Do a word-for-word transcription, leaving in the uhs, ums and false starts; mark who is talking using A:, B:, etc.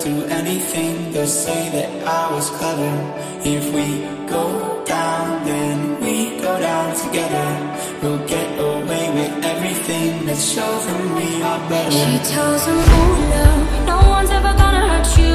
A: do anything. They'll say that I was clever. If we go down, then we go down together. We'll get away with everything. Let's show them we are better.
B: She tells him, oh love, no one's ever gonna hurt you.